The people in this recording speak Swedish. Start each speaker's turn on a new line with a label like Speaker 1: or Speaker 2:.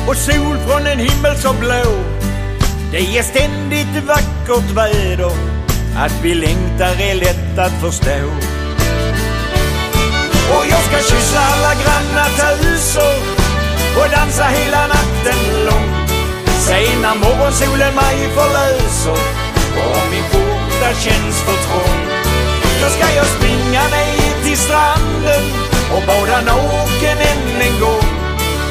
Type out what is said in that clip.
Speaker 1: och sol från en himmel så blå. Det ger ständigt vackert väder, att vi längtar är lätt att förstå. Och jag ska kyssa alla grannar till husor och dansa hela natten lång. Säg när morgonsolen mig förlöser och min skjorta känns för trång. Då ska jag springa ner till stranden och bada naken än en gång.